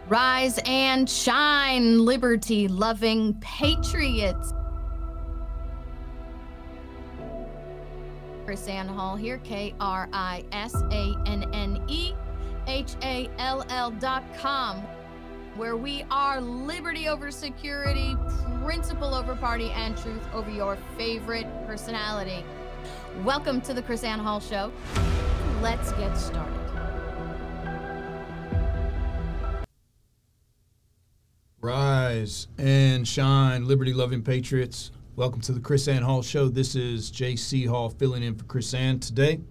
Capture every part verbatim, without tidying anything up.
Rise and shine, liberty-loving patriots. KrisAnne Hall here, K R I S A N N E H A L L dot com, where we are liberty over security, principle over party, and truth over your favorite personality. Welcome to the KrisAnne Hall Show. Let's get started. Rise and shine, liberty-loving patriots. Welcome to the KrisAnne Hall Show. This is J C Hall filling in for KrisAnne today.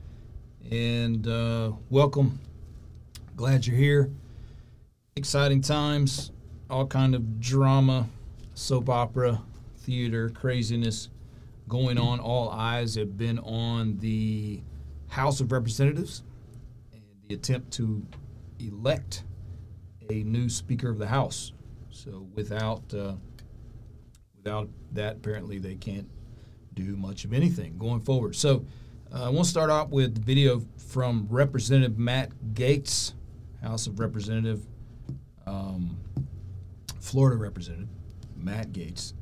And uh, welcome. Glad you're here. Exciting times, all kind of drama, soap opera, theater, craziness going on. All eyes have been on the House of Representatives and the attempt to elect a new Speaker of the House. So without uh, without that, apparently they can't do much of anything going forward. So uh, I want to start out with the video from Representative Matt Gaetz, House of Representative, um, Florida Representative Matt Gaetz,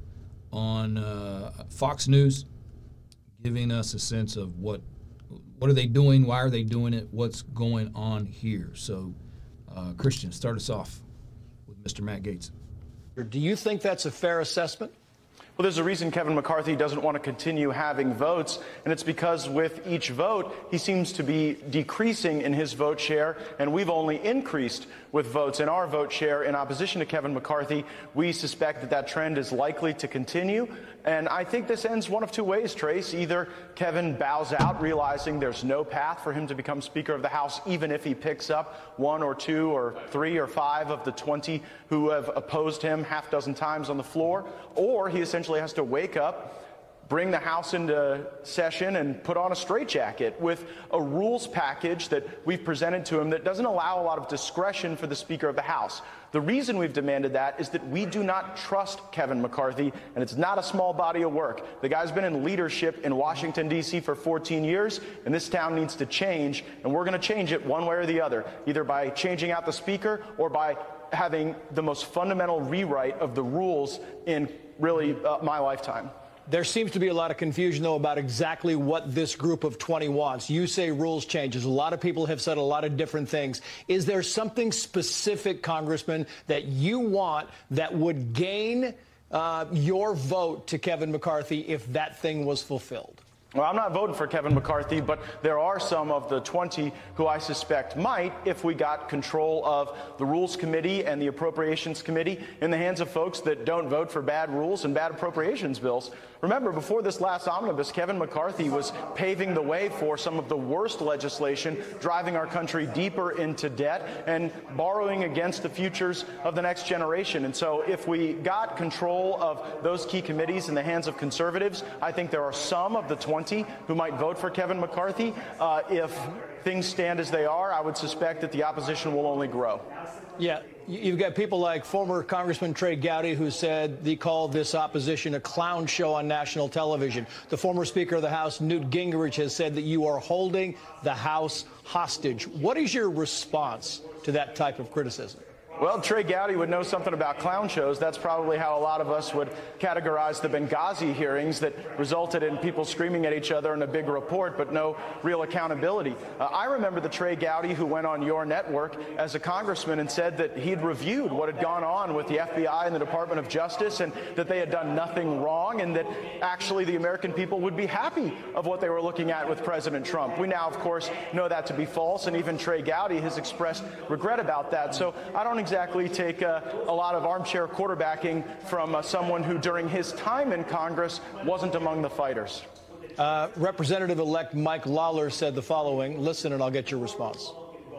on uh, Fox News, giving us a sense of what what are they doing, why are they doing it, what's going on here. So, uh, Christian, start us off with Mister Matt Gaetz. Do you think that's a fair assessment? Well, there's a reason Kevin McCarthy doesn't want to continue having votes, and it's because with each vote, he seems to be decreasing in his vote share, and we've only increased with votes in our vote share in opposition to Kevin McCarthy. We suspect that that trend is likely to continue, and I think this ends one of two ways, Trace. Either Kevin bows out, realizing there's no path for him to become Speaker of the House, even if he picks up one or two or three or five of the twenty who have opposed him half dozen times on the floor, or he essentially has to wake up, bring the House into session, and put on a straitjacket with a rules package that we've presented to him that doesn't allow a lot of discretion for the Speaker of the House. The reason we've demanded that is that we do not trust Kevin McCarthy, and it's not a small body of work. The guy's been in leadership in Washington, D C for fourteen years, and this town needs to change, and we're going to change it one way or the other, either by changing out the Speaker or by having the most fundamental rewrite of the rules in really uh, my lifetime. There seems to be a lot of confusion, though, about exactly what this group of twenty wants. You say rules changes. A lot of people have said a lot of different things. Is there something specific, Congressman, that you want that would gain uh, your vote to Kevin McCarthy if that thing was fulfilled? Well, I'm not voting for Kevin McCarthy, but there are some of the twenty who I suspect might if we got control of the Rules Committee and the Appropriations Committee in the hands of folks that don't vote for bad rules and bad appropriations bills. Remember, before this last omnibus, Kevin McCarthy was paving the way for some of the worst legislation, driving our country deeper into debt and borrowing against the futures of the next generation. And so if we got control of those key committees in the hands of conservatives, I think there are some of the twenty who might vote for Kevin McCarthy. Uh, if things stand as they are, I would suspect that the opposition will only grow. Yeah, you've got people like former Congressman Trey Gowdy, who said he called this opposition a clown show on national television. The former Speaker of the House, Newt Gingrich, has said that you are holding the House hostage. What is your response to that type of criticism? Well, Trey Gowdy would know something about clown shows. That's probably how a lot of us would categorize the Benghazi hearings that resulted in people screaming at each other in a big report, but no real accountability. Uh, I remember the Trey Gowdy who went on your network as a congressman and said that he'd reviewed what had gone on with the F B I and the Department of Justice and that they had done nothing wrong and that actually the American people would be happy of what they were looking at with President Trump. We now, of course, know that to be false, and even Trey Gowdy has expressed regret about that. So I don't exactly take uh, a lot of armchair quarterbacking from uh, someone who during his time in Congress wasn't among the fighters. Uh, Representative-elect Mike Lawler said the following. Listen and I'll get your response.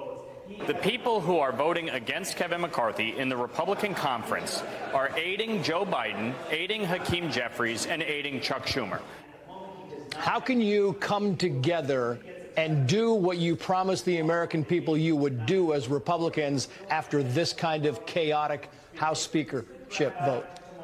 The people who are voting against Kevin McCarthy in the Republican conference are aiding Joe Biden, aiding Hakeem Jeffries, and aiding Chuck Schumer. How can you come together and do what you promised the American people you would do as Republicans after this kind of chaotic House speakership vote?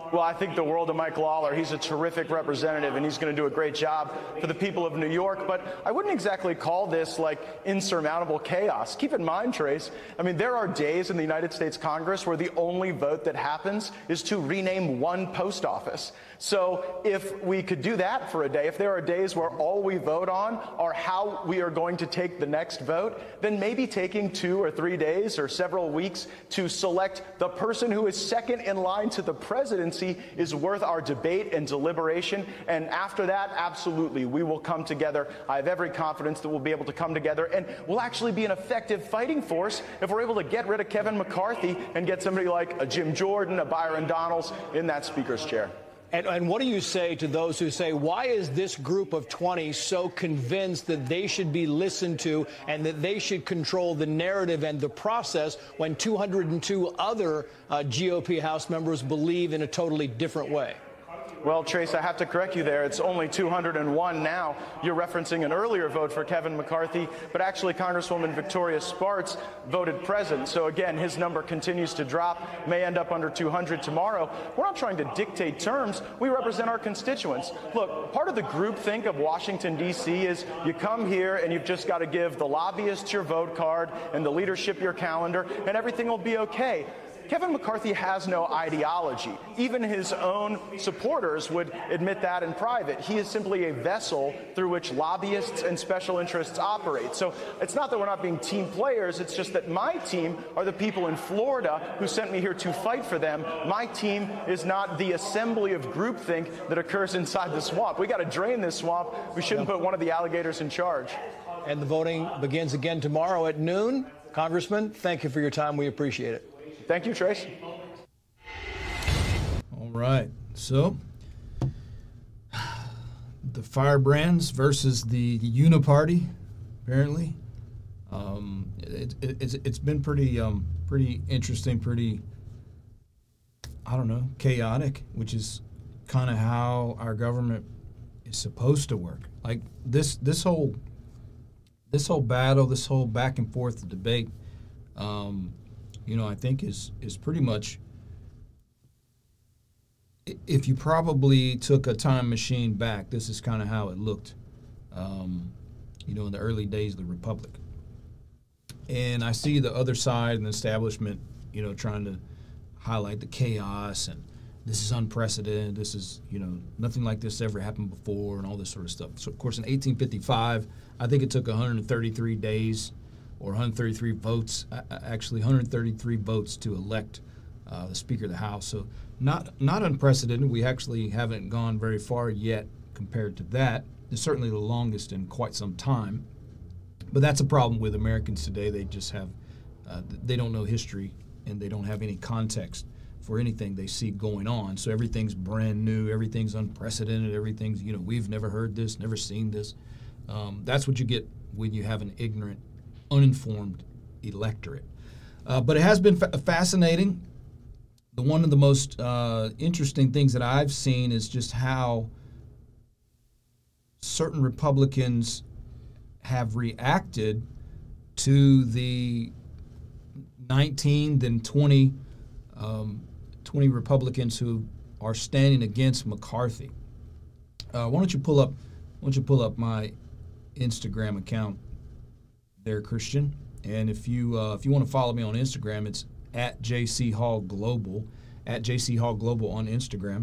Well, I think the world of Mike Lawler. He's a terrific representative, and he's going to do a great job for the people of New York. But I wouldn't exactly call this like insurmountable chaos. Keep in mind, Trace, I mean, there are days in the United States Congress where the only vote that happens is to rename one post office. So if we could do that for a day, if there are days where all we vote on are how we are going to take the next vote, then maybe taking two or three days or several weeks to select the person who is second in line to the presidency is worth our debate and deliberation. And after that, absolutely, we will come together. I have every confidence that we'll be able to come together, and we'll actually be an effective fighting force if we're able to get rid of Kevin McCarthy and get somebody like a Jim Jordan, a Byron Donalds in that speaker's chair. And, and what do you say to those who say, why is this group of twenty so convinced that they should be listened to and that they should control the narrative and the process when two hundred two other uh, G O P House members believe in a totally different way? Well, Trace, I have to correct you there. It's only two hundred one now. You're referencing an earlier vote for Kevin McCarthy, but actually Congresswoman Victoria Spartz voted present. So again, his number continues to drop, may end up under two hundred tomorrow. We're not trying to dictate terms. We represent our constituents. Look, part of the groupthink of Washington, D C is you come here and you've just got to give the lobbyists your vote card and the leadership your calendar, and everything will be okay. Kevin McCarthy has no ideology. Even his own supporters would admit that in private. He is simply a vessel through which lobbyists and special interests operate. So it's not that we're not being team players, it's just that my team are the people in Florida who sent me here to fight for them. My team is not the assembly of groupthink that occurs inside the swamp. We got to drain this swamp. We shouldn't put one of the alligators in charge. And the voting begins again tomorrow at noon. Congressman, thank you for your time. We appreciate it. Thank you, Trace. All right. So, the Firebrands versus the Uniparty, apparently. Um, it, it, it's, it's been pretty, um, pretty interesting, pretty, I don't know, chaotic, which is kind of how our government is supposed to work. Like this, this whole, this whole battle, this whole back and forth debate. Um, you know, I think is is pretty much, if you probably took a time machine back, this is kind of how it looked, um, you know, in the early days of the Republic. And I see the other side and the establishment, you know, trying to highlight the chaos and this is unprecedented, this is, you know, nothing like this ever happened before and all this sort of stuff. So, of course, in eighteen fifty-five, I think it took one hundred thirty-three days or one hundred thirty-three votes, actually one hundred thirty-three votes to elect uh, the Speaker of the House. So not not unprecedented. We actually haven't gone very far yet compared to that. It's certainly the longest in quite some time. But that's a problem with Americans today. They just have, uh, they don't know history and they don't have any context for anything they see going on. So everything's brand new, everything's unprecedented, everything's, you know, we've never heard this, never seen this. Um, that's what you get when you have an ignorant, uninformed electorate. Uh, but it has been fa- fascinating. The one of the most uh, interesting things that I've seen is just how certain Republicans have reacted to the nineteen, then twenty, um, twenty Republicans who are standing against McCarthy. Uh, why don't you pull up? Why don't you pull up my Instagram account there, Christian? And if you uh, if you want to follow me on Instagram, it's at J C Hall Global, at J C Hall Global on Instagram.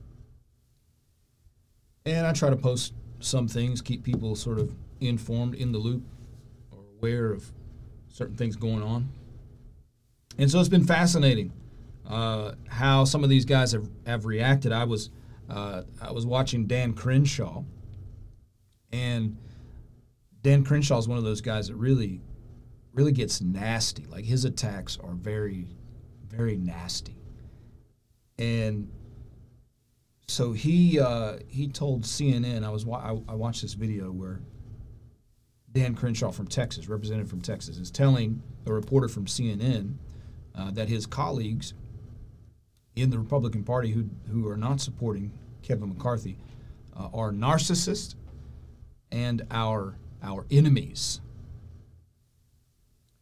And I try to post some things, keep people sort of informed, in the loop, or aware of certain things going on. And so it's been fascinating uh, how some of these guys have, have reacted. I was uh, I was watching Dan Crenshaw, and Dan Crenshaw is one of those guys that really, really gets nasty. Like his attacks are very, very nasty. And so he uh, he told C N N, I was I, I watched this video where Dan Crenshaw from Texas, representative from Texas, is telling a reporter from C N N uh, that his colleagues in the Republican Party who who are not supporting Kevin McCarthy uh, are narcissists and our our enemies.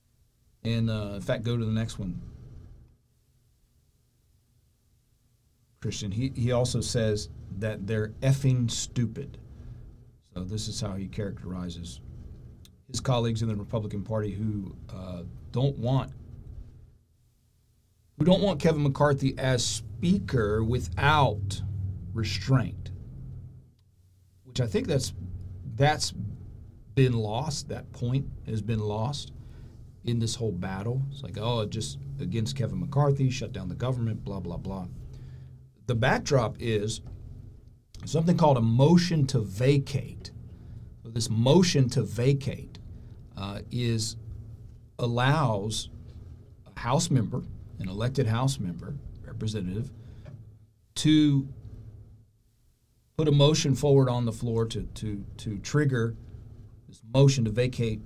And uh, in fact, go to the next one. Christian. He he also says that they're effing stupid. So this is how he characterizes his colleagues in the Republican Party who uh, don't want who don't want Kevin McCarthy as Speaker without restraint, which I think that's that's been lost. That point has been lost in this whole battle. It's like, oh, just against Kevin McCarthy, shut down the government, blah, blah, blah. The backdrop is something called a motion to vacate. So this motion to vacate uh, is allows a House member, an elected House member, representative, to put a motion forward on the floor to to to trigger this motion to vacate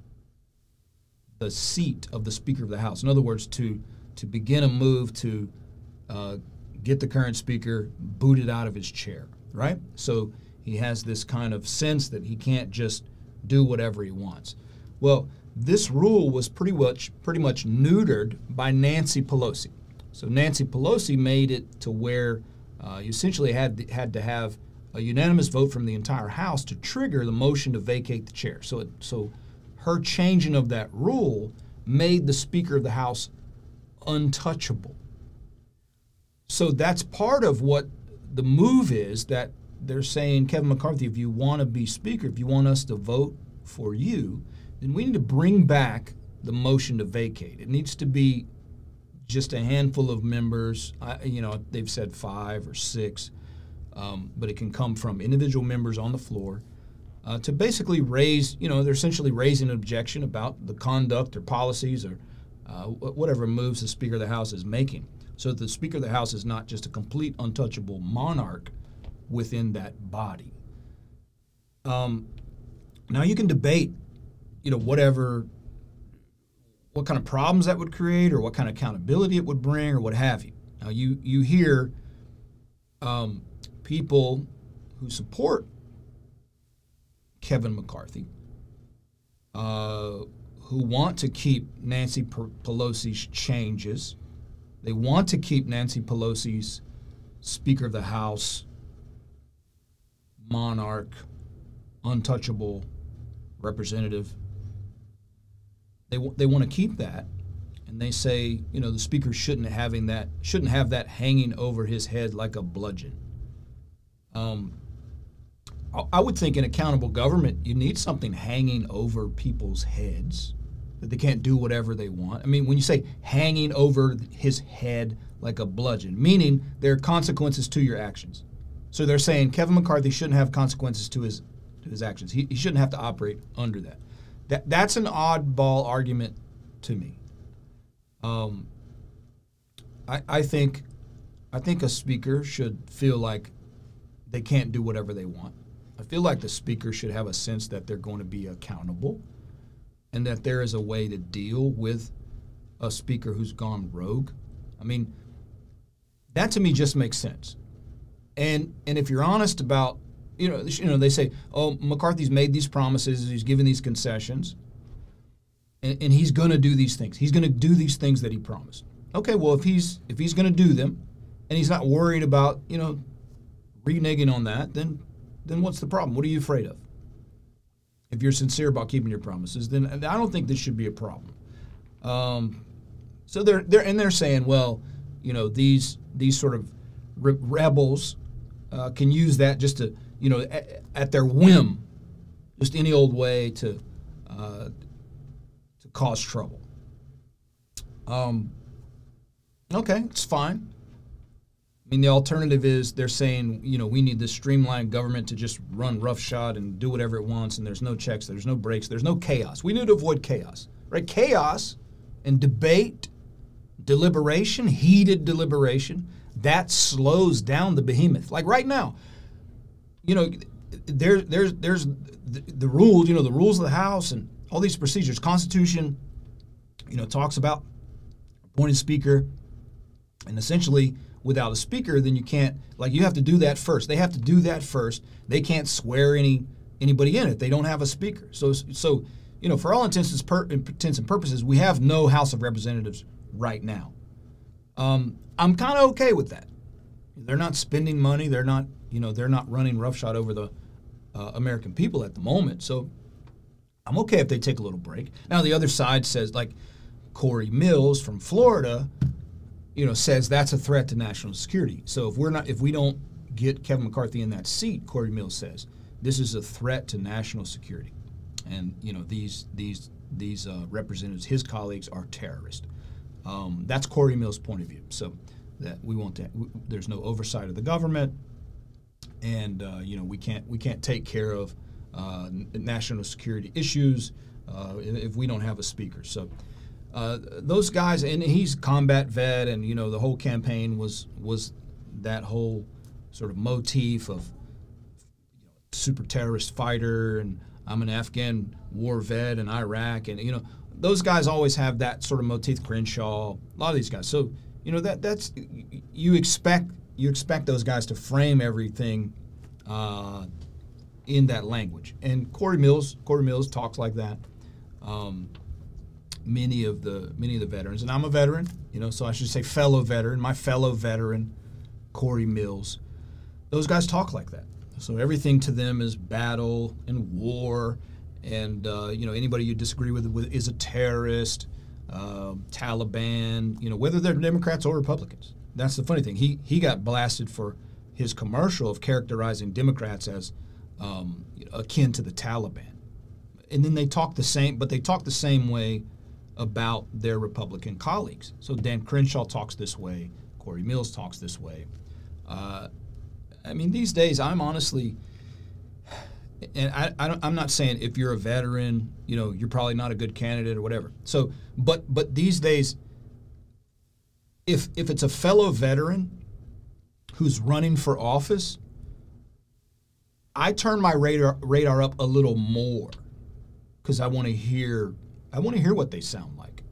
the seat of the Speaker of the House. In other words, to to begin a move to uh, get the current Speaker booted out of his chair, right? So he has this kind of sense that he can't just do whatever he wants. Well, this rule was pretty much pretty much neutered by Nancy Pelosi. So Nancy Pelosi made it to where uh, you essentially had had to have a unanimous vote from the entire House to trigger the motion to vacate the chair. So, it, so her changing of that rule made the Speaker of the House untouchable. So that's part of what the move is, that they're saying, Kevin McCarthy, if you want to be Speaker, if you want us to vote for you, then we need to bring back the motion to vacate. It needs to be just a handful of members. I, you know, they've said five or six. Um, but it can come from individual members on the floor uh, to basically raise, you know, they're essentially raising an objection about the conduct or policies or uh, whatever moves the Speaker of the House is making. So that the Speaker of the House is not just a complete untouchable monarch within that body. Um, now you can debate, you know, whatever, what kind of problems that would create or what kind of accountability it would bring or what have you. Now you, you hear um, people who support Kevin McCarthy, uh, who want to keep Nancy Pelosi's changes. They want to keep Nancy Pelosi's Speaker of the House, monarch, untouchable representative. They they want to keep that, and they say, you know, the Speaker shouldn't having that shouldn't have that hanging over his head like a bludgeon. Um, I would think in accountable government, you need something hanging over people's heads, that they can't do whatever they want. I mean, when you say hanging over his head like a bludgeon, meaning there are consequences to your actions. So they're saying Kevin McCarthy shouldn't have consequences to his to his actions. He, he shouldn't have to operate under that. That that's an oddball argument to me. Um, I I think I think a speaker should feel like they can't do whatever they want. I feel like the speaker should have a sense that they're going to be accountable and that there is a way to deal with a speaker who's gone rogue. I mean, that to me just makes sense. And and if you're honest about, you know, you know, they say, oh, McCarthy's made these promises, he's given these concessions, and, and he's going to do these things. He's going to do these things that he promised. Okay, well, if he's if he's going to do them, and he's not worried about, you know, reneging on that, then then what's the problem? What are you afraid of? If you're sincere about keeping your promises, then I don't think this should be a problem. Um, so they're they're and they're saying, well, you know, these these sort of re- rebels uh, can use that just to, you know, at, at their whim, just any old way to uh, to cause trouble. Um, okay, it's fine. I mean, the alternative is they're saying, you know, we need this streamlined government to just run roughshod and do whatever it wants, and there's no checks, there's no breaks, there's no chaos. We need to avoid chaos, right? Chaos and debate, deliberation, heated deliberation, that slows down the behemoth. Like right now, you know, there, there's there's the, the rules, you know, the rules of the House and all these procedures. Constitution, you know, talks about appointed speaker, and essentially, without a speaker, then you can't, like, you have to do that first. They have to do that first. They can't swear any anybody in if they don't have a speaker. So, so you know, for all intents and, per, intents and purposes, we have no House of Representatives right now. Um, I'm kind of okay with that. They're not spending money. They're not, you know, they're not running roughshod over the uh, American people at the moment. So I'm okay if they take a little break. Now the other side says, like Corey Mills from Florida, you know, says that's a threat to national security. So if we're not, if we don't get Kevin McCarthy in that seat, Corey Mills says this is a threat to national security, and you know these these these uh, representatives, his colleagues, are terrorists. Um, that's Corey Mills' point of view. So that we want to, we, there's no oversight of the government, and uh, you know we can't we can't take care of uh, national security issues uh, if we don't have a speaker. So uh, those guys, and he's a combat vet, and you know the whole campaign was was that whole sort of motif of you know, super terrorist fighter, and I'm an Afghan war vet in Iraq, and you know those guys always have that sort of motif. Crenshaw, a lot of these guys. So you know that that's you expect you expect those guys to frame everything uh, in that language. And Corey Mills, Corey Mills talks like that. Um, many of the many of the veterans, and I'm a veteran, you know, so I should say fellow veteran. My fellow veteran, Corey Mills, those guys talk like that. So everything to them is battle and war, and uh, you know anybody you disagree with, with is a terrorist. Uh, Taliban, you know, whether they're Democrats or Republicans. That's the funny thing. He he got blasted for his commercial of characterizing Democrats as um, akin to the Taliban. And then they talk the same, but they talk the same way about their Republican colleagues. So Dan Crenshaw talks this way. Corey Mills talks this way. Uh, I mean, these days, I'm honestly, and I, I don't, I'm not saying if you're a veteran, you know, you're probably not a good candidate or whatever. So, but but these days, if if it's a fellow veteran who's running for office, I turn my radar radar up a little more because I want to hear I want to hear what they sound like.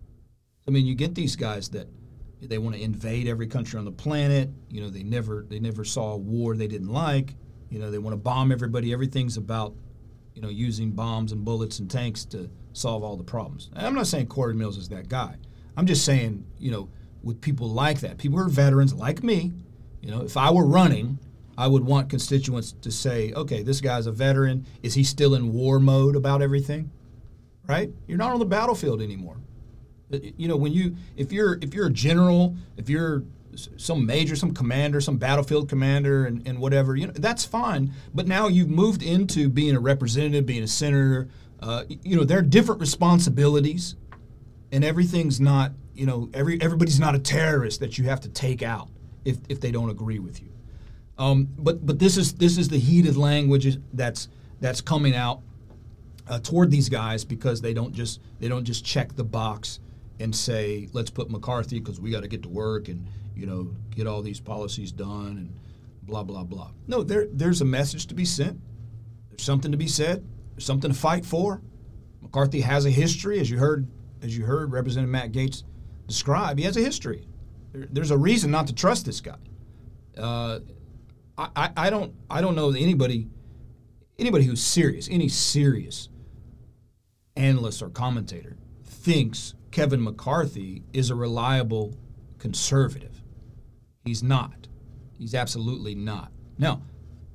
I mean, you get these guys that they want to invade every country on the planet. You know, they never they never saw a war they didn't like. You know, they want to bomb everybody. Everything's about, you know, using bombs and bullets and tanks to solve all the problems. And I'm not saying Corey Mills is that guy. I'm just saying, you know, with people like that, people who are veterans like me, you know, if I were running, I would want constituents to say, okay, this guy's a veteran. Is he still in war mode about everything? Right? You're not on the battlefield anymore. You know, when you, if you're, if you're a general, if you're some major, some commander, some battlefield commander and, and whatever, you know, that's fine. But now you've moved into being a representative, being a senator. Uh, you know, there are different responsibilities, and everything's not, you know, every everybody's not a terrorist that you have to take out if, if they don't agree with you. Um, but but this is this is the heated language that's that's coming out uh, toward these guys because they don't just they don't just check the box and say, let's put McCarthy because we got to get to work and, you know, get all these policies done and blah, blah, blah. No, there there's a message to be sent. There's something to be said. There's something to fight for. McCarthy has a history, as you heard as you heard Representative Matt Gaetz describe. He has a history. There, there's a reason not to trust this guy. Uh, I, I, I don't I don't know that anybody anybody who's serious, any serious analyst or commentator thinks Kevin McCarthy is a reliable conservative. He's not. He's absolutely not. Now,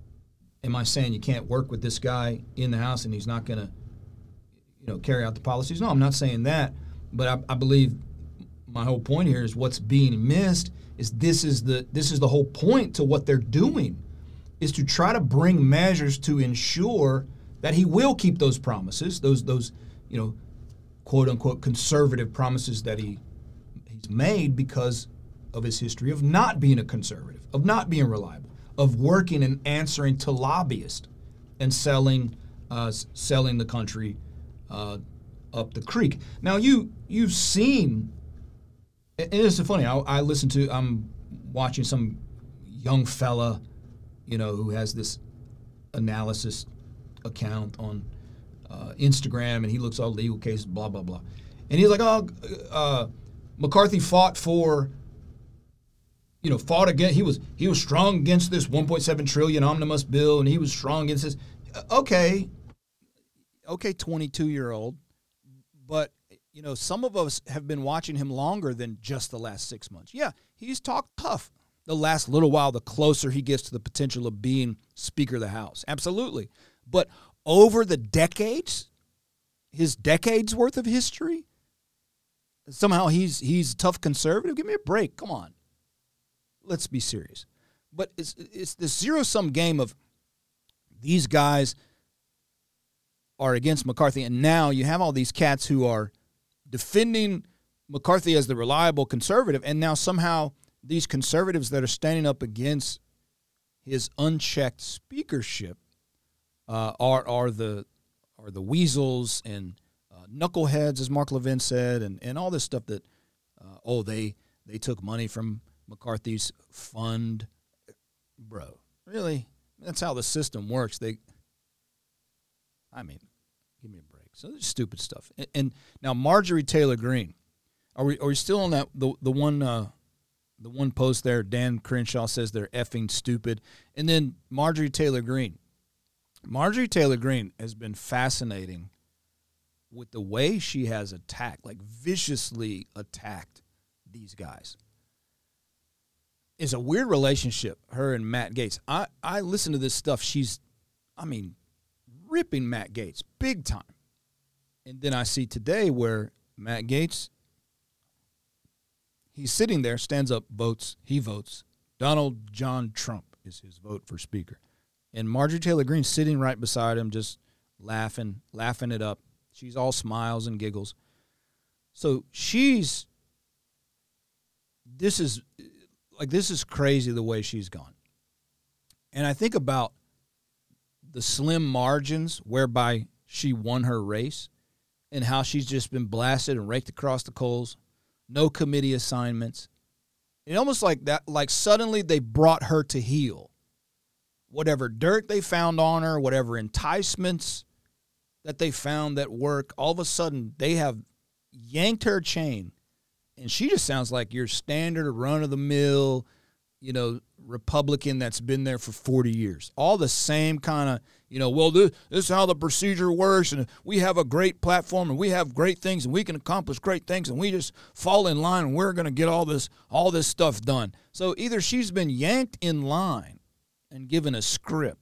am I saying you can't work with this guy in the House and he's not going to, you know, carry out the policies? No, I'm not saying that. But I, I believe my whole point here is what's being missed is this is the this is the whole point to what they're doing, is to try to bring measures to ensure that he will keep those promises, those those you know, quote unquote conservative promises that he he's made because of his history of not being a conservative, of not being reliable, of working and answering to lobbyists and selling uh, selling the country uh, up the creek. Now you you've seen, and it's funny. I, I listen to I'm watching some young fella, you know, who has this analysis account on uh, Instagram, and he looks all legal cases, blah blah blah, and he's like, oh, uh, McCarthy fought for. You know, fought against. He was he was strong against this one point seven trillion omnibus bill, and he was strong against this. Okay, okay, twenty-two year old, but you know, some of us have been watching him longer than just the last six months. Yeah, he's talked tough. the last little while, the closer he gets to the potential of being Speaker of the House. Absolutely. But over the decades, his decades worth of history, somehow he's he's a tough conservative. Give me a break. Come on. Let's be serious. But it's it's the zero-sum game of these guys are against McCarthy, and now you have all these cats who are defending McCarthy as the reliable conservative, and now somehow these conservatives that are standing up against his unchecked speakership uh, are are the are the weasels and uh, knuckleheads, as Mark Levin said, and, and all this stuff that uh, oh they they took money from McCarthy's fund, bro. Really, that's how the system works. They, I mean, give me a break. So this stupid stuff. And, and now Marjorie Taylor Greene, are we are we still on that the the one? Uh, The one post there, Dan Crenshaw says they're effing stupid. And then Marjorie Taylor Greene. Marjorie Taylor Greene has been fascinating with the way she has attacked, like viciously attacked these guys. It's a weird relationship, her and Matt Gaetz. I, I listen to this stuff. She's, I mean, ripping Matt Gaetz big time. And then I see today where Matt Gaetz, he's sitting there, stands up, votes. He votes. Donald John Trump is his vote for Speaker. And Marjorie Taylor Greene sitting right beside him, just laughing, laughing it up. She's all smiles and giggles. So she's, this is, like, this is crazy the way she's gone. And I think about the slim margins whereby she won her race and how she's just been blasted and raked across the coals. No committee assignments. It almost like that, like suddenly they brought her to heel. Whatever dirt they found on her, whatever enticements that they found that work, all of a sudden they have yanked her chain. And she just sounds like your standard run-of-the-mill, you know, Republican that's been there for forty years. All the same kind of, you know, well, this, this is how the procedure works, and we have a great platform, and we have great things, and we can accomplish great things, and we just fall in line, and we're going to get all this all this stuff done. So either she's been yanked in line and given a script,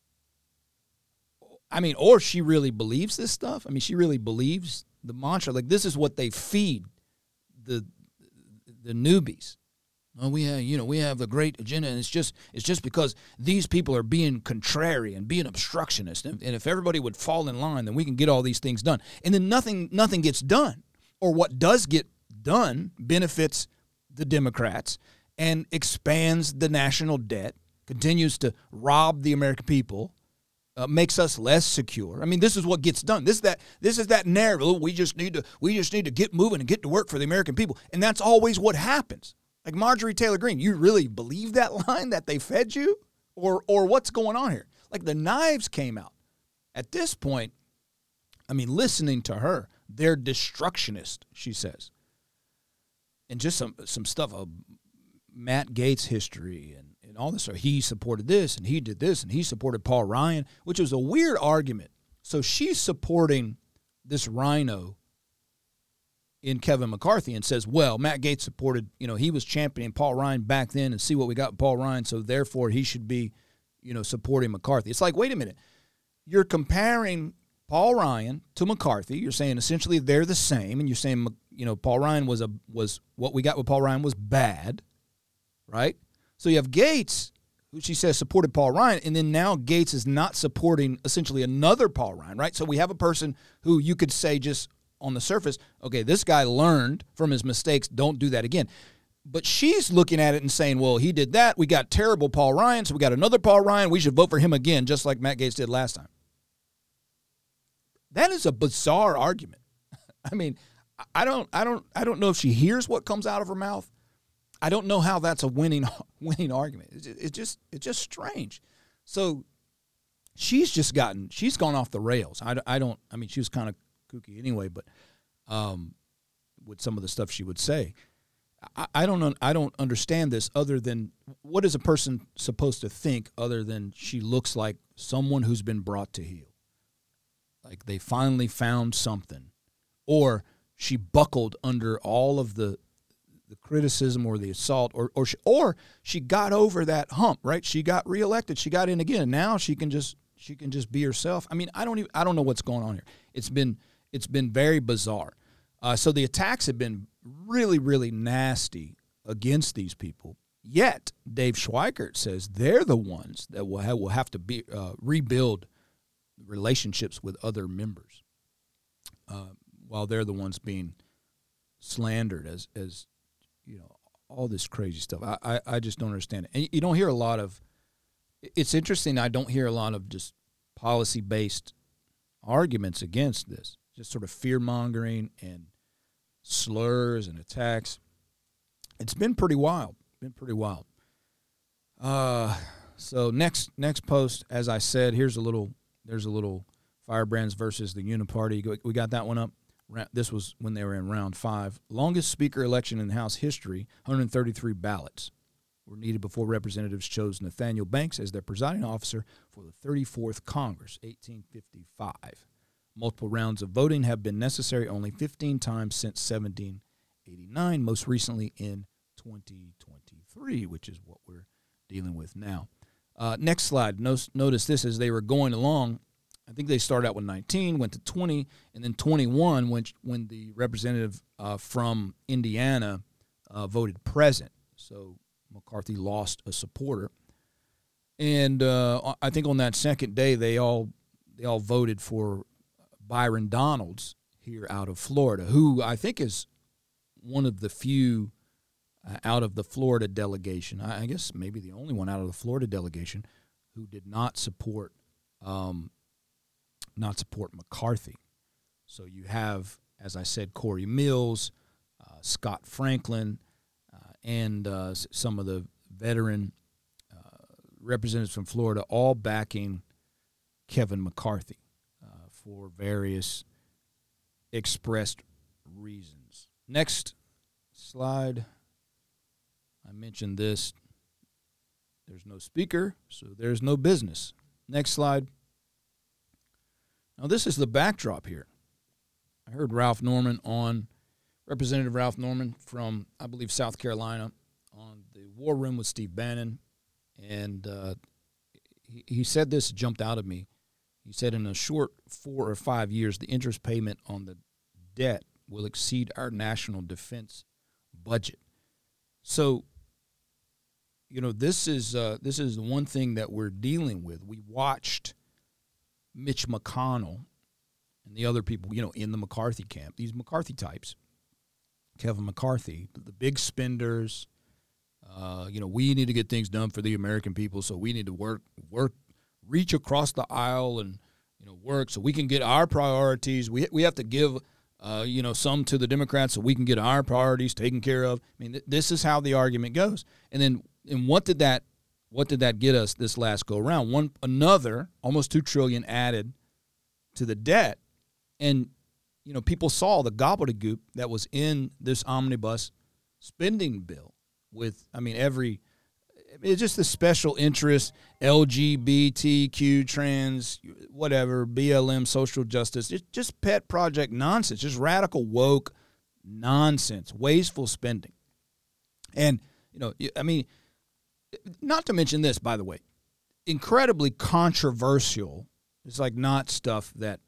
I mean, or she really believes this stuff. I mean, she really believes the mantra. Like, this is what they feed the the newbies. Oh, we have, you know, we have a great agenda, and it's just it's just because these people are being contrary and being obstructionist, and, and if everybody would fall in line, then we can get all these things done. And then nothing nothing gets done, or what does get done benefits the Democrats and expands the national debt, continues to rob the American people, uh, makes us less secure. I mean, this is what gets done. This is that this is that narrative. We just need to we just need to get moving and get to work for the American people, and that's always what happens. Like Marjorie Taylor Greene, you really believe that line that they fed you? Or or what's going on here? Like, the knives came out. At this point, I mean, listening to her, they're destructionist, she says. And just some some stuff of Matt Gaetz history and, and all this. So he supported this, and he did this, and he supported Paul Ryan, which was a weird argument. So she's supporting this rhino in Kevin McCarthy and says, well, Matt Gaetz supported, you know, he was championing Paul Ryan back then, and see what we got with Paul Ryan, so therefore he should be, you know, supporting McCarthy. It's like, wait a minute. You're comparing Paul Ryan to McCarthy. You're saying essentially they're the same, and you're saying, you know, Paul Ryan was a was what we got with Paul Ryan was bad, right? So you have Gaetz, who she says supported Paul Ryan, and then now Gaetz is not supporting essentially another Paul Ryan, right? So we have a person who you could say just on the surface, okay, this guy learned from his mistakes, don't do that again. But she's looking at it and saying, well, he did that, we got terrible Paul Ryan, so we got another Paul Ryan, we should vote for him again, just like Matt Gaetz did last time. That is a bizarre argument. I mean, I don't I don't I don't know if she hears what comes out of her mouth. I don't know how that's a winning winning argument. It's, it's just it's just strange. So she's just gotten she's gone off the rails. I, I don't I mean, she was kind of kooky anyway, but um, with some of the stuff she would say, I, I don't I don't understand this. Other than, what is a person supposed to think other than she looks like someone who's been brought to heel, like they finally found something, or she buckled under all of the the criticism or the assault, or or she, or she got over that hump, right? She got reelected, she got in again. Now she can just she can just be herself. I mean, I don't even I don't know what's going on here. It's been it's been very bizarre. Uh, so the attacks have been really really nasty against these people. Yet Dave Schweikert says they're the ones that will have, will have to be uh, rebuild relationships with other members, uh, while they're the ones being slandered as as you know, all this crazy stuff. I, I, I just don't understand it. And you don't hear a lot of – it's interesting, I don't hear a lot of just policy-based arguments against this, just sort of fear-mongering and slurs and attacks. It's been pretty wild, been pretty wild. Uh, so next next post, as I said, here's a little – there's a little Firebrands versus the Uniparty. We got that one up. This was when they were in round five. Longest speaker election in House history, one hundred thirty-three ballots were needed before representatives chose Nathaniel Banks as their presiding officer for the thirty-fourth Congress, eighteen fifty-five. Multiple rounds of voting have been necessary only fifteen times since seventeen eighty-nine, most recently in twenty twenty-three, which is what we're dealing with now. Uh, next slide. Notice this as they were going along. I think they started out with nineteen, went to twenty, and then twenty-one when, when the representative uh, from Indiana uh, voted present. So McCarthy lost a supporter. And uh, I think on that second day, they all they all voted for Byron Donalds here out of Florida, who I think is one of the few uh, out of the Florida delegation, I, I guess maybe the only one out of the Florida delegation, who did not support um, not support McCarthy. So you have, as I said, Corey Mills, uh, Scott Franklin, uh, and uh, some of the veteran uh, representatives from Florida all backing Kevin McCarthy uh, for various expressed reasons. Next slide. I mentioned this. There's no speaker, so there's no business. Next slide. Now, this is the backdrop here. I heard Ralph Norman on, Representative Ralph Norman from, I believe, South Carolina, on the War Room with Steve Bannon, and uh, he, he said this, jumped out of me. He said in a short four or five years, the interest payment on the debt will exceed our national defense budget. So, you know, this is uh, this is the one thing that we're dealing with. We watched Mitch McConnell and the other people, you know, in the McCarthy camp, these McCarthy types, Kevin McCarthy, the big spenders, uh, you know, we need to get things done for the American people, so we need to work, work, reach across the aisle and, you know, work so we can get our priorities. We we have to give, uh, you know, some to the Democrats so we can get our priorities taken care of. I mean, th- this is how the argument goes. And then, and what did that What did that get us this last go around? One another almost two trillion dollars added to the debt, and you know people saw the gobbledygook that was in this omnibus spending bill. With I mean every it's just the special interest, L G B T Q, trans, whatever, B L M, social justice. It's just pet project nonsense, just radical woke nonsense, wasteful spending, and you know I mean. Not to mention this, by the way, incredibly controversial. It's like not stuff that,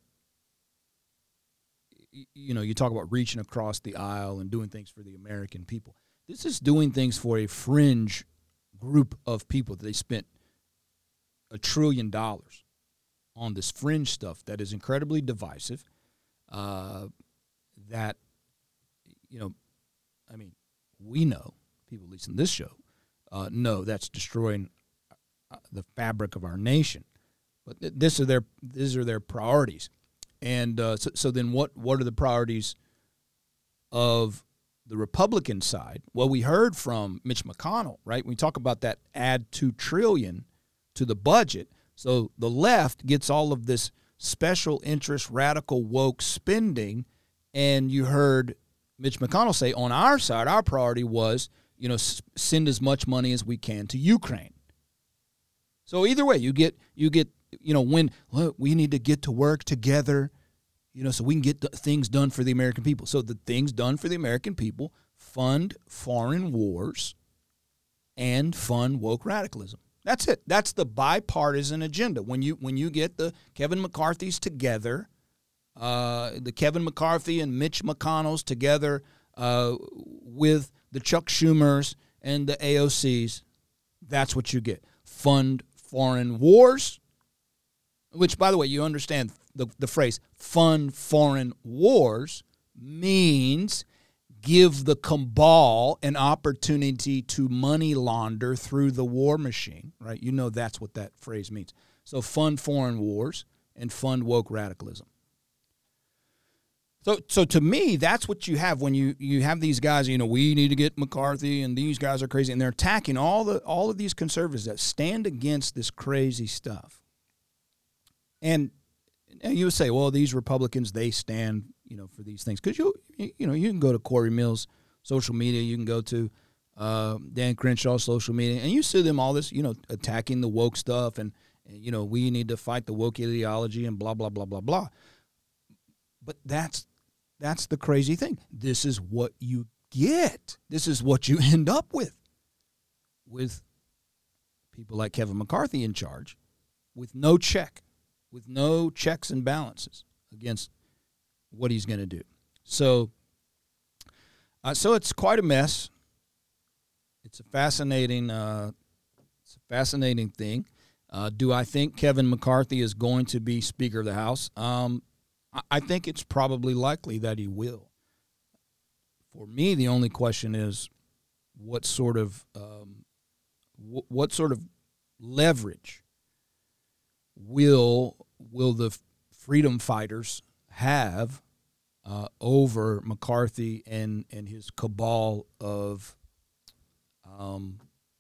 you know, you talk about reaching across the aisle and doing things for the American people. This is doing things for a fringe group of people that they spent a trillion dollars on this fringe stuff that is incredibly divisive, uh, that, you know, I mean, we know, people at least in this show, Uh, no, that's destroying uh, the fabric of our nation. But th- this are their these are their priorities, and uh, so, so then what? What are the priorities of the Republican side? Well, we heard from Mitch McConnell, right? When we talk about that add two trillion dollars to the budget, so the left gets all of this special interest, radical woke spending, and you heard Mitch McConnell say, on our side, our priority was, you know, send as much money as we can to Ukraine. So either way, you get, you get, you know, when look, we need to get to work together, you know, so we can get the things done for the American people. So the things done for the American people fund foreign wars, and fund woke radicalism. That's it. That's the bipartisan agenda. When you when you get the Kevin McCarthy's together, uh, the Kevin McCarthy and Mitch McConnell's together uh, with the Chuck Schumers and the A O Cs, that's what you get. Fund foreign wars, which, by the way, you understand the, the phrase fund foreign wars means give the cabal an opportunity to money launder through the war machine, right? You know that's what that phrase means. So fund foreign wars and fund woke radicalism. So so to me, that's what you have when you, you have these guys, you know, we need to get McCarthy and these guys are crazy. And they're attacking all the all of these conservatives that stand against this crazy stuff. And you would say, well, these Republicans, they stand, you know, for these things. Because, you you know, you can go to Corey Mills' social media. You can go to uh, Dan Crenshaw's social media. And you see them all this, you know, attacking the woke stuff. And, and, you know, we need to fight the woke ideology and blah, blah, blah, blah, blah. But that's that's the crazy thing. This is what you get. This is what you end up with. With people like Kevin McCarthy in charge, with no check. with no checks and balances against what he's going to do. So, uh, so it's quite a mess. It's a fascinating, uh, it's a fascinating thing. Uh, do I think Kevin McCarthy is going to be Speaker of the House? Um, I, I think it's probably likely that he will. For me, the only question is what sort of um, w- what sort of leverage will will the freedom fighters have uh, over McCarthy and, and his cabal of um,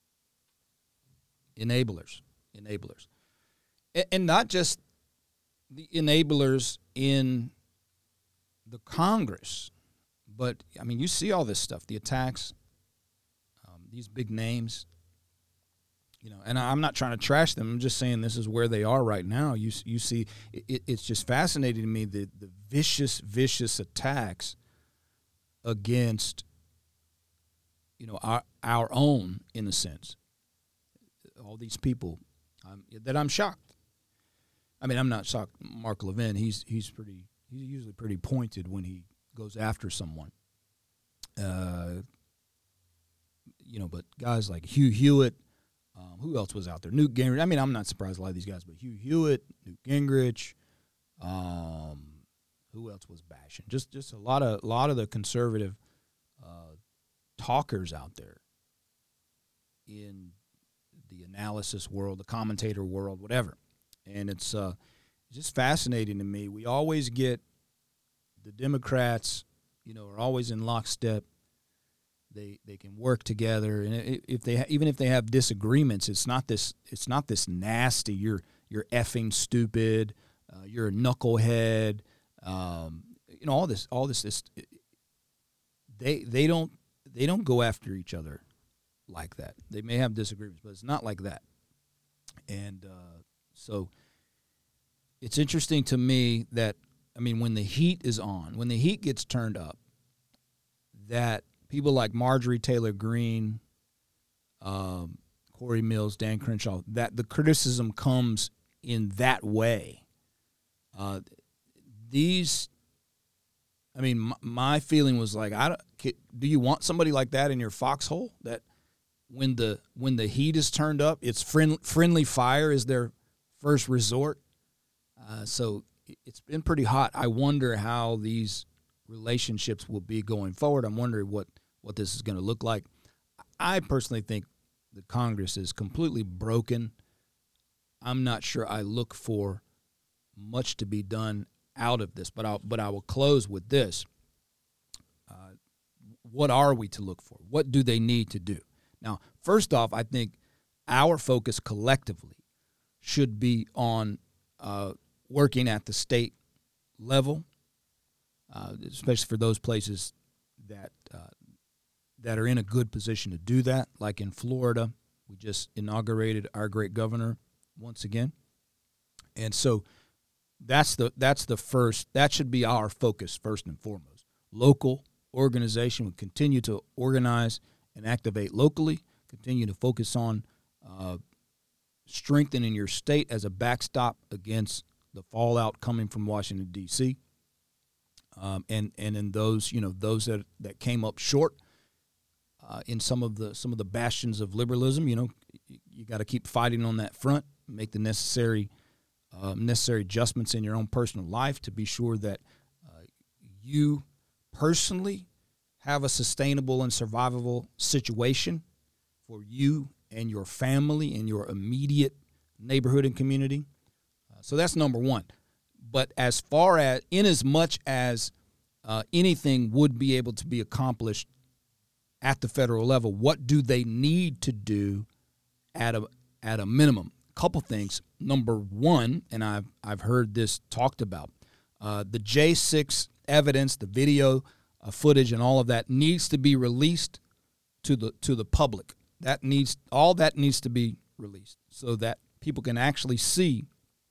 enablers, enablers, and, and not just the enablers in the Congress, but I mean, you see all this stuff, the attacks, um, these big names. You know, and I'm not trying to trash them. I'm just saying this is where they are right now. You you see, it, it's just fascinating to me the the vicious, vicious attacks against, you know, our our own, in a sense. All these people um, that I'm shocked. I mean, I'm not shocked. Mark Levin, he's he's pretty. He's usually pretty pointed when he goes after someone. Uh, you know, but guys like Hugh Hewitt. Um, who else was out there? Newt Gingrich. I mean, I'm not surprised a lot of these guys, but Hugh Hewitt, Newt Gingrich. Um, who else was bashing? Just, just a lot of, lot of the conservative uh, talkers out there in the analysis world, the commentator world, whatever. And it's uh, just fascinating to me. We always get the Democrats, you know, are always in lockstep. They they can work together, and if they ha- even if they have disagreements, it's not this it's not this nasty. You're you're effing stupid. Uh, you're a knucklehead. Um, you know all this all this this. They they don't they don't go after each other like that. They may have disagreements, but it's not like that. And uh, so it's interesting to me that I mean when the heat is on, when the heat gets turned up, that people like Marjorie Taylor Greene, um, Corey Mills, Dan Crenshaw, that the criticism comes in that way. Uh, these, I mean, my, my feeling was like, I don't, do you want somebody like that in your foxhole? That when the when the heat is turned up, it's friend, friendly fire is their first resort. Uh, so it's been pretty hot. I wonder how these relationships will be going forward. I'm wondering what, what this is going to look like. I personally think the Congress is completely broken. I'm not sure I look for much to be done out of this, but I'll, but I will close with this. Uh, what are we to look for? What do they need to do? Now, first off, I think our focus collectively should be on uh, working at the state level, Uh, especially for those places that uh, that are in a good position to do that, like in Florida. We just inaugurated our great governor once again. And so that's the that's the first, that should be our focus first and foremost. Local organization would continue to organize and activate locally, continue to focus on uh, strengthening your state as a backstop against the fallout coming from Washington, D C, um, and and in those, you know, those that, that came up short uh, in some of the some of the bastions of liberalism, you know, you, you got to keep fighting on that front, make the necessary uh, necessary adjustments in your own personal life to be sure that uh, you personally have a sustainable and survivable situation for you and your family and your immediate neighborhood and community. Uh, so that's number one. But as far as, in as much as uh, anything would be able to be accomplished at the federal level, what do they need to do at a at a minimum? A couple things. Number one, and I've I've heard this talked about, uh, the J six evidence, the video uh, footage, and all of that needs to be released to the to the public. That needs all that needs to be released so that people can actually see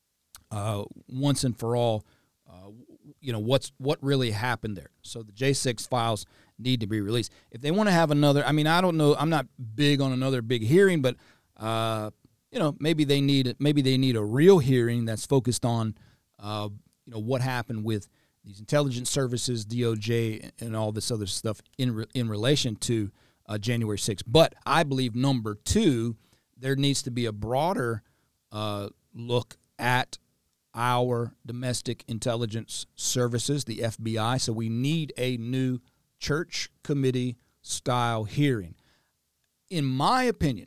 uh, once and for all, uh, you know, what's what really happened there. So the J six files need to be released. If they want to have another, I mean, I don't know, I'm not big on another big hearing, but uh, you know, maybe they need maybe they need a real hearing that's focused on, uh, you know, what happened with these intelligence services, D O J, and all this other stuff in re- in relation to uh, January sixth. But I believe number two, there needs to be a broader uh, look at our domestic intelligence services, the F B I. So we need a new church committee style hearing. In my opinion,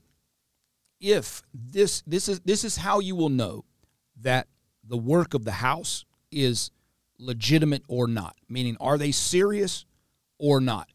if this this is this is how you will know that the work of the House is legitimate or not, meaning are they serious or not,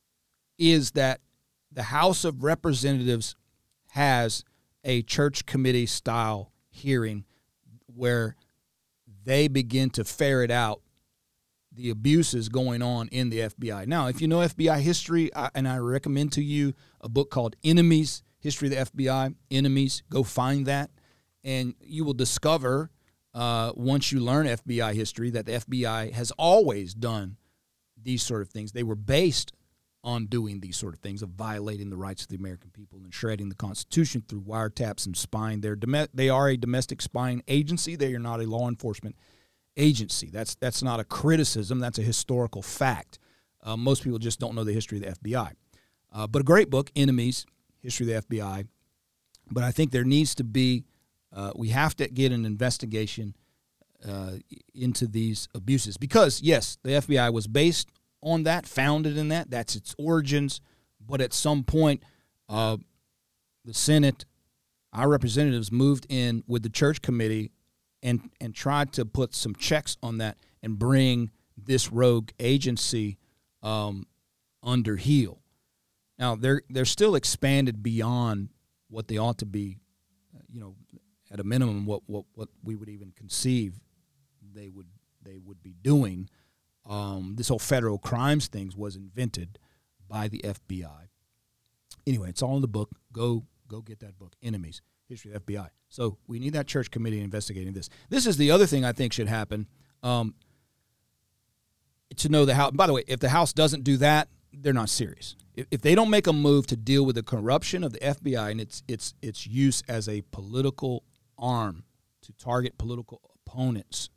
is that the House of Representatives has a church committee style hearing where they begin to ferret out the abuses going on in the F B I. Now, if you know F B I history, I, and I recommend to you a book called Enemies, History of the F B I, Enemies, go find that, and you will discover, uh, once you learn F B I history, that the F B I has always done these sort of things. They were based on doing these sort of things, of violating the rights of the American people and shredding the Constitution through wiretaps and spying. They're dom- they are a domestic spying agency. They are not a law enforcement agency. That's that's not a criticism. That's a historical fact. Uh, most people just don't know the history of the F B I. Uh, but a great book, Enemies, History of the F B I. But I think there needs to be, uh, we have to get an investigation uh, into these abuses. Because, yes, the F B I was based on that, founded in that. That's its origins. But at some point, uh, the Senate, our representatives moved in with the church committee and and tried to put some checks on that and bring this rogue agency um, under heel. Now, they're they're still expanded beyond what they ought to be, you know, at a minimum, what, what, what we would even conceive they would they would be doing. Um, this whole federal crimes things was invented by the F B I. Anyway, it's all in the book. Go go get that book, Enemies, History of the F B I. So we need that church committee investigating this. This is the other thing I think should happen, um, to know the House. By the way, if the House doesn't do that, they're not serious. If, if they don't make a move to deal with the corruption of the F B I and its its its use as a political arm to target political opponents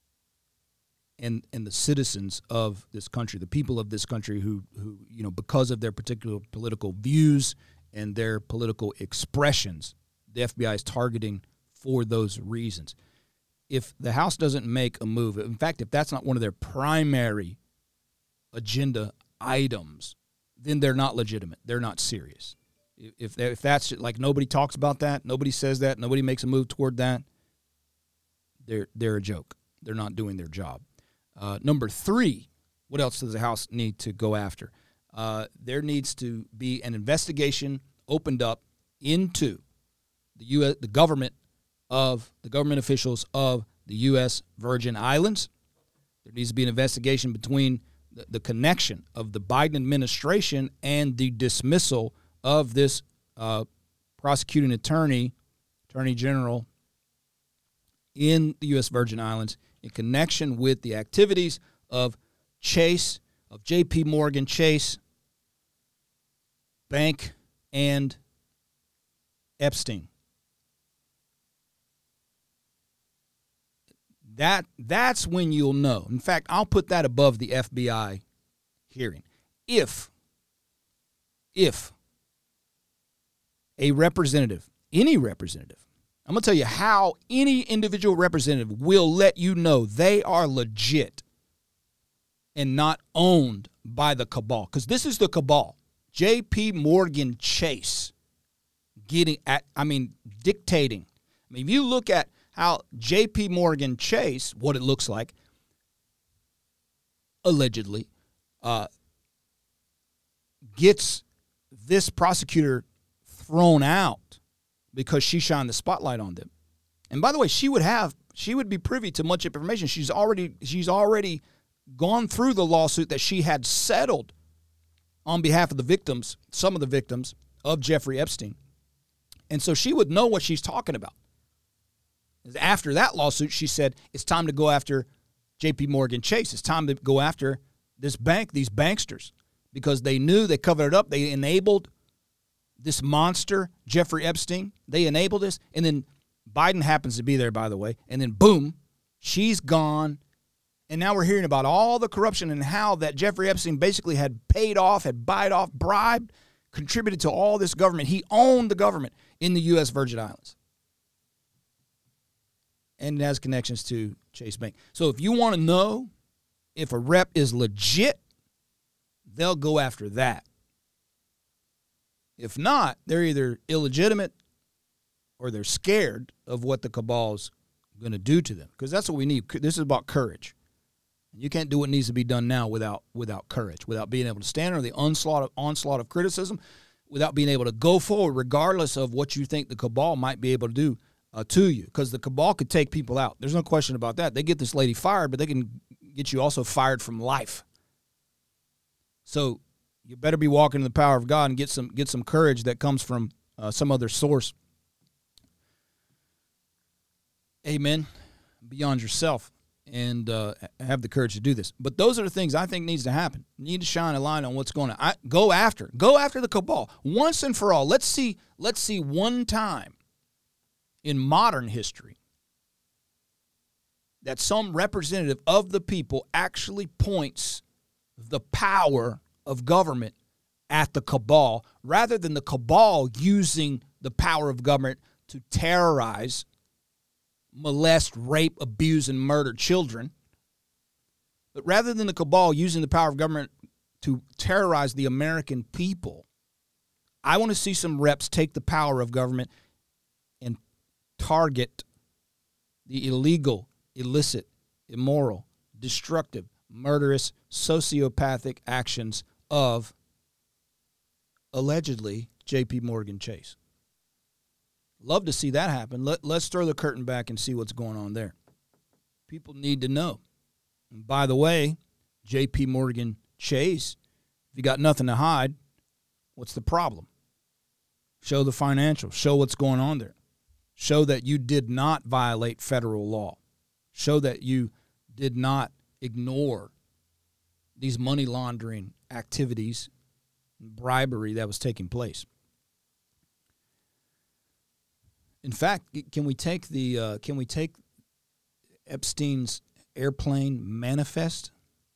and and the citizens of this country, the people of this country who, who you know, because of their particular political views and their political expressions, the F B I is targeting for those reasons. If the House doesn't make a move, in fact, if that's not one of their primary agenda items, then they're not legitimate. They're not serious. If if that's like nobody talks about that, nobody says that, nobody makes a move toward that, they're they're a joke. They're not doing their job. Uh, number three, what else does the House need to go after? Uh, there needs to be an investigation opened up into the U S, the government of the government officials of the U S Virgin Islands. There needs to be an investigation between the, the connection of the Biden administration and the dismissal of this uh, prosecuting attorney, attorney general in the U S Virgin Islands in connection with the activities of Chase of J P Morgan Chase Bank and Epstein. That that's when you'll know. In fact, I'll put that above the F B I hearing. If, if a representative, any representative, I'm going to tell you how any individual representative will let you know they are legit and not owned by the cabal. Because this is the cabal. J P Morgan Chase getting at, I mean, dictating. I mean, if you look at how J P Morgan Chase, what it looks like, allegedly, uh, gets this prosecutor thrown out because she shined the spotlight on them. And by the way, she would have, she would be privy to much information. She's already, she's already gone through the lawsuit that she had settled on behalf of the victims, some of the victims of Jeffrey Epstein. And so she would know what she's talking about. After that lawsuit, she said, it's time to go after J P Morgan Chase. It's time to go after this bank, these banksters, because they knew they covered it up. They enabled this monster, Jeffrey Epstein. They enabled this. And then Biden happens to be there, by the way. And then, boom, she's gone. And now we're hearing about all the corruption and how that Jeffrey Epstein basically had paid off, had buyed off, bribed, contributed to all this government. He owned the government in the U S Virgin Islands. And it has connections to Chase Bank. So if you want to know if a rep is legit, they'll go after that. If not, they're either illegitimate or they're scared of what the cabal's going to do to them. Because that's what we need. This is about courage. You can't do what needs to be done now without without courage, without being able to stand under the onslaught of, onslaught of criticism, without being able to go forward regardless of what you think the cabal might be able to do uh, to you. Because the cabal could take people out. There's no question about that. They get this lady fired, but they can get you also fired from life. So you better be walking in the power of God and get some get some courage that comes from uh, some other source. Amen. Beyond yourself. And uh, have the courage to do this. But those are the things I think needs to happen. You need to shine a light on what's going on. I, go after. Go after the cabal. Once and for all. Let's see, let's see one time in modern history that some representative of the people actually points the power of government at the cabal rather than the cabal using the power of government to terrorize, molest, rape, abuse, and murder children. But rather than the cabal using the power of government to terrorize the American people, I want to see some reps take the power of government and target the illegal, illicit, immoral, destructive, murderous, sociopathic actions of, allegedly, J P Morgan Chase. Love to see that happen. Let, let's throw the curtain back and see what's going on there. People need to know. And by the way, J P Morgan Chase, if you got nothing to hide, what's the problem? Show the financials. Show what's going on there. Show that you did not violate federal law. Show that you did not ignore these money laundering activities and bribery that was taking place. In fact, can we take the uh, can we take Epstein's airplane manifest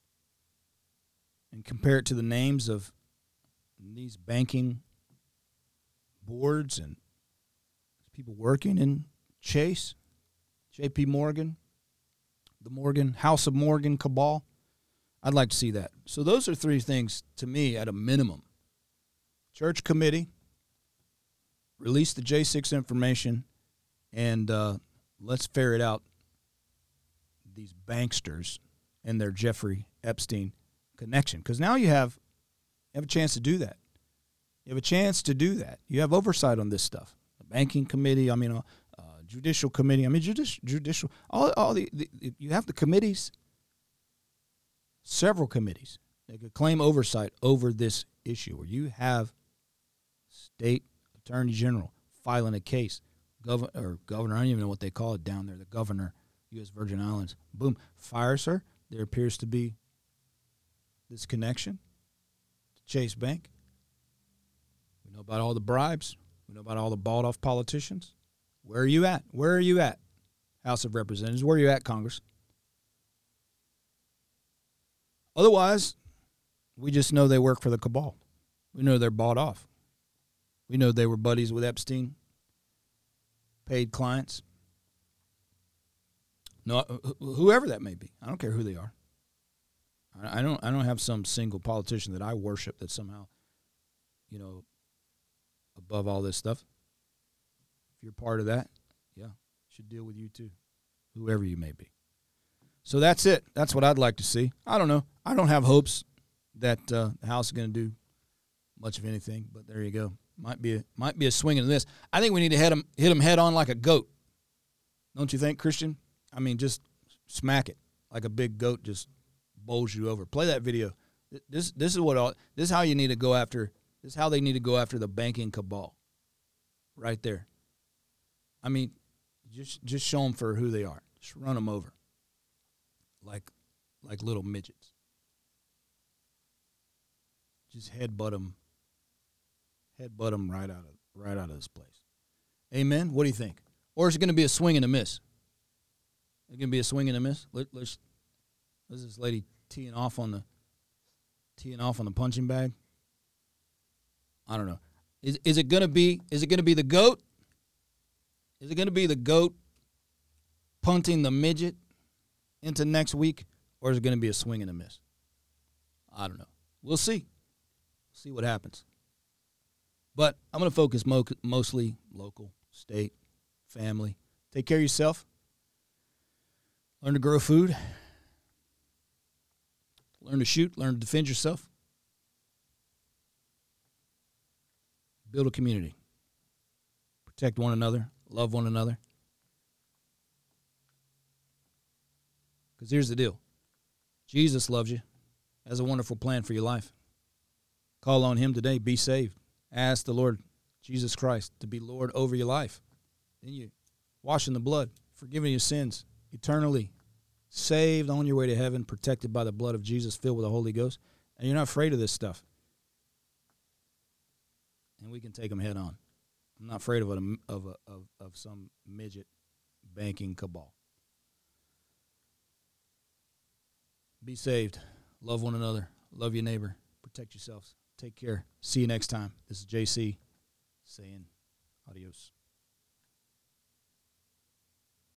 and compare it to the names of these banking boards and people working in Chase, J P Morgan, the Morgan House of Morgan cabal? I'd like to see that. So those are three things to me at a minimum. Church committee. Release the J six information, and uh, let's ferret out these banksters and their Jeffrey Epstein connection. Because now you have, you have a chance to do that. You have a chance to do that. You have oversight on this stuff. The banking committee, I mean, uh, uh, judicial committee, I mean, judici- judicial, all, all the, the, you have the committees, several committees that could claim oversight over this issue where you have state Attorney General filing a case, governor or governor, I don't even know what they call it down there, the governor, U S Virgin Islands, boom, fires her. There appears to be this connection to Chase Bank. We know about all the bribes. We know about all the bought-off politicians. Where are you at? Where are you at, House of Representatives? Where are you at, Congress? Otherwise, we just know they work for the cabal. We know they're bought off. We know they were buddies with Epstein, paid clients. No, whoever that may be. I don't care who they are. I don't I don't have some single politician that I worship that somehow, you know, above all this stuff. If you're part of that, yeah, should deal with you too, whoever you may be. So that's it. That's what I'd like to see. I don't know. I don't have hopes that uh, the House is going to do much of anything, but there you go. Might be a, might be a swing into this. I think we need to hit them, hit them head on like a goat. Don't you think, Christian? I mean, just smack it like a big goat just bowls you over. Play that video. This this is what all, this is how you need to go after. This is how they need to go after the banking cabal. Right there. I mean, just just show them for who they are. Just run them over. Like like little midgets. Just headbutt them. Headbutt them right out of right out of this place. Amen. What do you think? Or is it going to be a swing and a miss? It's going to be a swing and a miss. Let, let's. Is this lady teeing off on the teeing off on the punching bag? I don't know. Is is it going to be? Is it going to be the goat? Is it going to be the goat punting the midget into next week, or is it going to be a swing and a miss? I don't know. We'll see. See what happens. But I'm going to focus mo- mostly local, state, family. Take care of yourself. Learn to grow food. Learn to shoot. Learn to defend yourself. Build a community. Protect one another. Love one another. Because here's the deal. Jesus loves you. Has a wonderful plan for your life. Call on him today. Be saved. Ask the Lord Jesus Christ to be Lord over your life. Then you wash in the blood, forgiving your sins, eternally saved on your way to heaven, protected by the blood of Jesus, filled with the Holy Ghost. And you're not afraid of this stuff. And we can take them head on. I'm not afraid of a, of a, of of some midget banking cabal. Be saved. Love one another. Love your neighbor. Protect yourselves. Take care. See you next time. This is J C saying adios.